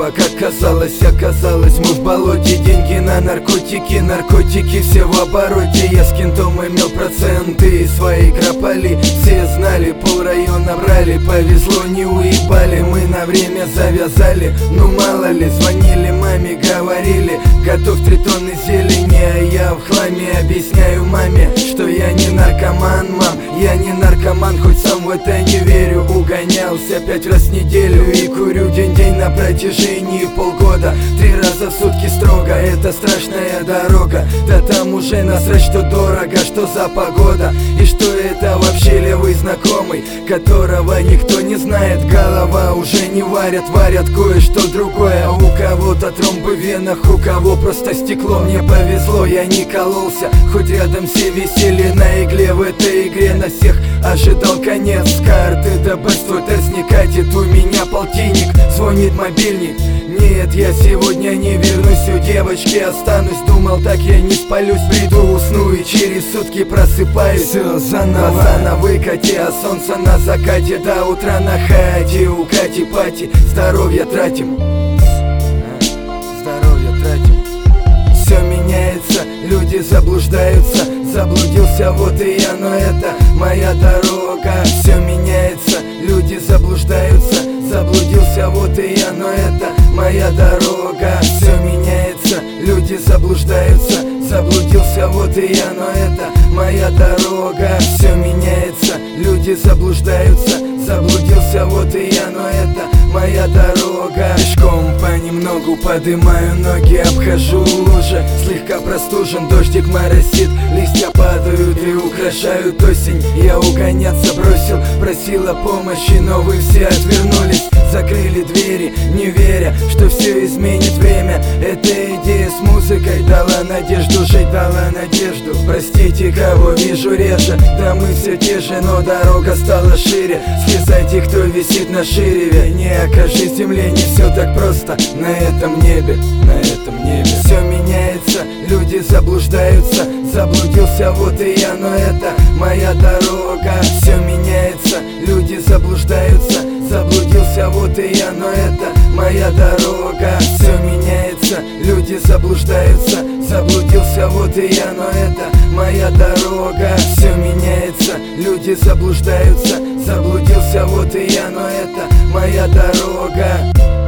здорово, как казалось. Оказалось, мы в болоте. Деньги на наркотики, наркотики все в обороте. Я с кентом имел проценты и свои кропали. Все знали, полрайона брали. Повезло, не уебали, мы на время завязали. Ну мало ли, звонили маме, говорили: готов 3 тонны зелени, а я в хламе. Объясняю маме, что я не наркоман, мам, я не наркоман, хоть сам в это не верю. Угонялся 5 раз в неделю и курю день-день на протяжении полгода. 3 раза в сутки строго, это страшная дорога. Да там уже насрать, что дорого, что за погода. И что это вообще левый знакомый, которого никто не знает. Голова уже не варят, варят кое-что другое. У кого-то тромбы в венах, у кого просто стекло. Мне повезло, я не кололся, хоть рядом все висели на игле. В этой игре на всех ожидал конец. С карты до бедствует не катит, у меня полтинник. Звонит мобильник, нет, я сегодня не вернусь, у девочки останусь. Думал, так я не спалюсь, приду, усну и через сутки просыпаюсь. Все заново на выкате, а солнце на закате. До утра на хате, у Кати пати. Здоровье тратим, здоровье тратим. Все меняется, люди заблуждаются. Заблудился, вот и я, но это моя дорога. Все меняется, люди заблуждаются. Заблудился, вот и я, но это моя дорога. Все меняется, люди заблуждаются. Заблудился, вот и я, но это моя дорога. Все меняется, люди заблуждаются. Заблудился, вот и я, но это моя дорога. Пешком понемногу подымаю ноги, обхожу лужи. Слегка простужен, дождик моросит, листья падают и украшают осень. Я угоняться бросил, просил о помощи, но вы все отвернулись. Закрыли двери, не веря, что все изменит время. Эта идея с музыкой дала надежду, жить дала надежду. Простите, кого вижу реже, да мы все те же, но дорога стала шире. Слезайте, кто висит на ширеве, не окажись в земле, не все так просто на этом небе, на этом небе. Все меняется, люди заблуждаются. Заблудился, вот и я, но это моя дорога. Все меняется, люди заблуждаются. Заблудился, вот и я, но это моя дорога. Все меняется, люди заблуждаются. Заблудился, вот и я, но это моя дорога. Все меняется, люди заблуждаются. Заблудился, вот и я, но это моя дорога.